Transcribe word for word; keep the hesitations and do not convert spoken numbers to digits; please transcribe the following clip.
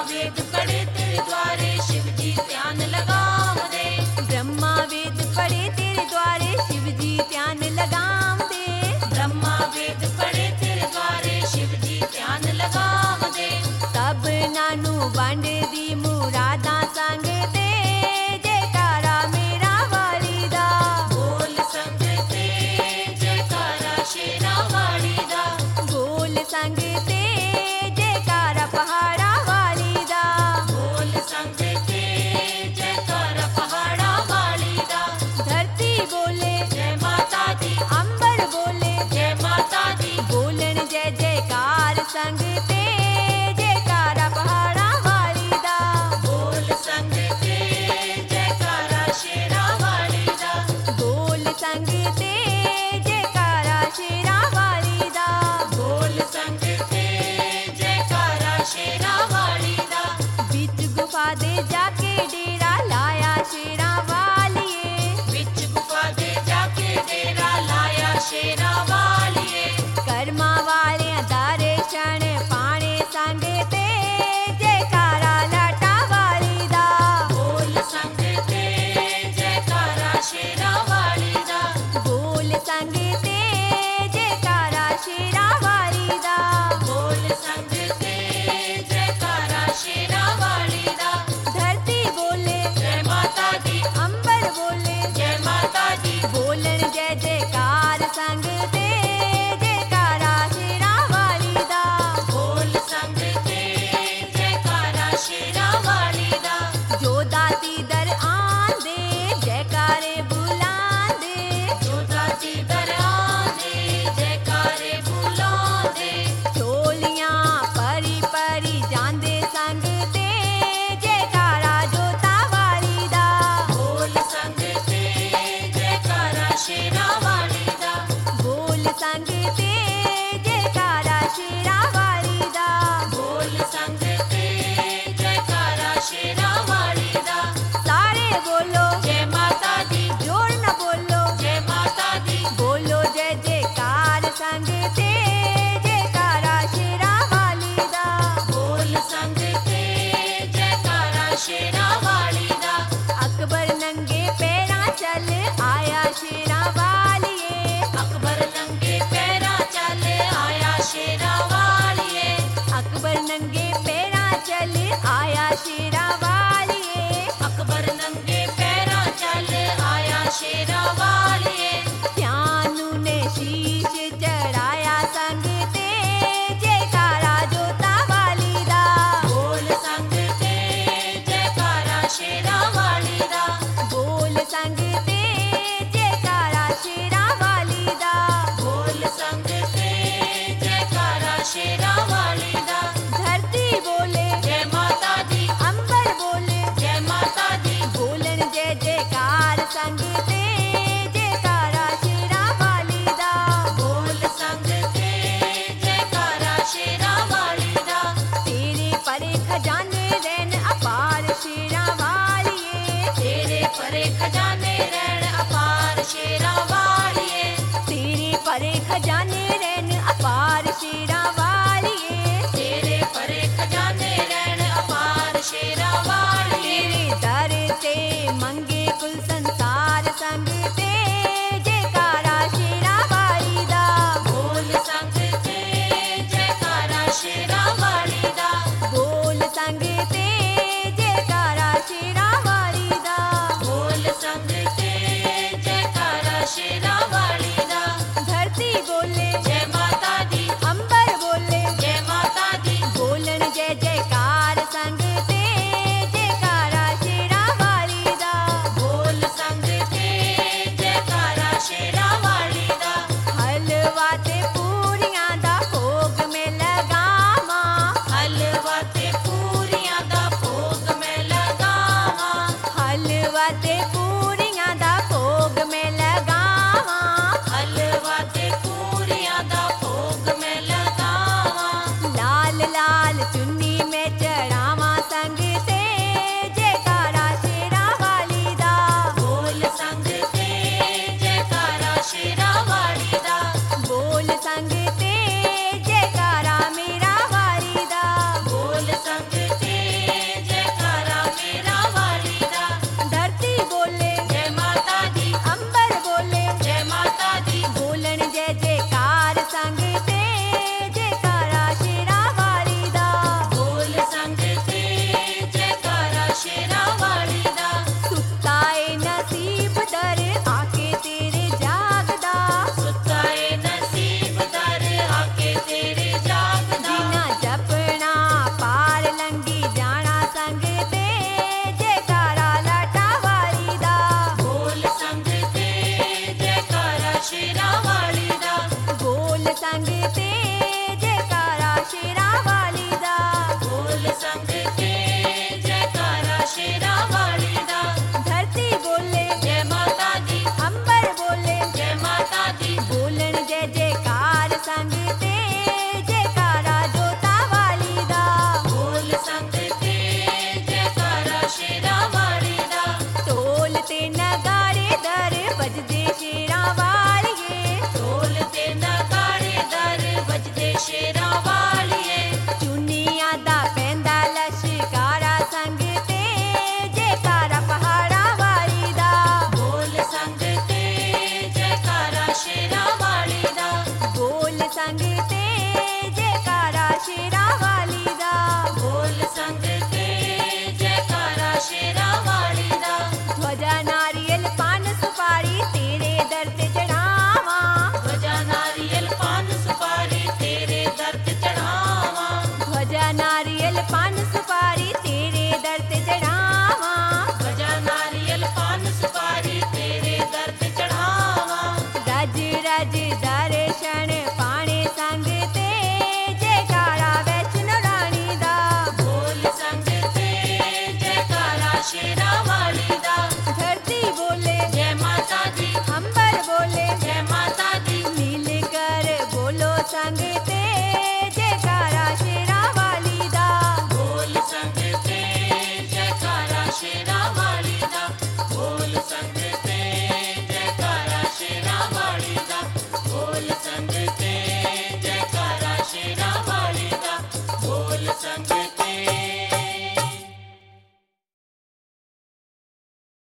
वेद पढ़े तेरे द्वारे शिव जी ध्यान लगाम दे। ब्रह्मा वेद पढ़े तेरे द्वारे शिव जी ध्यान लगाम दे। ब्रह्मा वेद पढ़े तेरे द्वारे शिव जी ध्यान लगाम दे। सबना नू वंड दी मुरादां संग ते जयकारा मेरा वाली दा। बोल संग ते जयकारा शेरा वाली दा। बोल संग ते जयकारा पहाड़ा वाली दा। बोल संग ते जयकारा पहाड़ा वाली दा। धरती बोले जय माता दी। अंबर बोले जय माता दी। बोलन जय जयकार संग ते जयकारा पहाड़ा वाली दा। बोल संग ते जयकारा शेरा वाली दा। बोल संग ते जयकारा शेरा वाली दा। बोल संग ते जयकारा शेरा वाली दा। बिच गुफा दे जाके डेरा लाया शेरा वालिए। विच गुफा दे जाके डेरा लाया शेरा वालिए। कर्मा वाले दर्शन पाने संग ते जयकारा लाटा वाली दा। बोल संग ते जयकारा शेरा वाली दा। बोल संग ते जयकारा शेरा वाली दा। बोल संग ते जयकारा शेरा वाली दा। धरती बोले जय माता दी। अंबर बोले जय माता दी। बोलन जय जयकार संग ते जयकारा शेरा वाली दा। बोल संग ते जयकारा शेरा वाली दा। जो दाती दर आंदे जयकारे बुलांदे। जो दाती दरां दे जयकारे बुलांदे। ਝੋਲੀਆਂ ਪਰੀ ਪਰੀ ਜਾਂਦੇ ਸੰਗ ਤੇ ਜयकारा ਜੋਤਾ ਵਾਲੀ ਦਾ। बोल संग ते जयकारा शेरा वाली दा। ਬੋਲ ਸੰਗ ਤੇ ਜयकारा ਸ਼ੇਰਾ ਵਾਲੀ ਦਾ। बोल संग ते जयकारा शेरा वाली दा। ਸਾਰੇ ਬੋਲੋ जय माता दी। ਜੋੜ ਨਾ ਬੋਲੋ जय माता दी। ਬੋਲੋ ਜੈ ਜयकार ਸੰਗ ਤੇ ਜयकारा ਸ਼ੇਰਾ ਵਾਲੀ ਦਾ। बोल संग ते जयकारा शेरा वाली दा। ਅਕਬਰ ਨੰਗੇ ਪੈਰਾਂ ਚੱਲ ਆਇਆ ਸ਼ੇਰਾ ਵਾਲੀਏ। अकबर नंगे पैरा चल आया शेरा वालिए। ਅਕਬਰ ਨੰਗੇ ਪੈਰਾਂ ਚੱਲ ਆਇਆ ਸ਼ੇਰਾ ਵਾਲੀਏ। अकबर नंगे पैरा चल आया शेरा वालिए। ਧਿਆਨ ਨੂੰ ਨੇ ਸ਼ੀਸ਼ ਚੜਾਇਆ ਸੰਗ ਤੇ ਜयकारा ਜੋਤਾ ਵਾਲੀ ਦਾ। बोल संग ते जयकारा शेरा वाली दा। ਬੋਲ ਸੰਗ ਤੇ ਜयकारा ਸ਼ੇਰਾ ਵਾਲੀ ਦਾ। बोल संग ते जयकारा शेरा वाली दा। ਧਰਤੀ ਬੋਲੇ जय माता दी। ਅੰਬਰ ਬੇਲ ਪਾਨ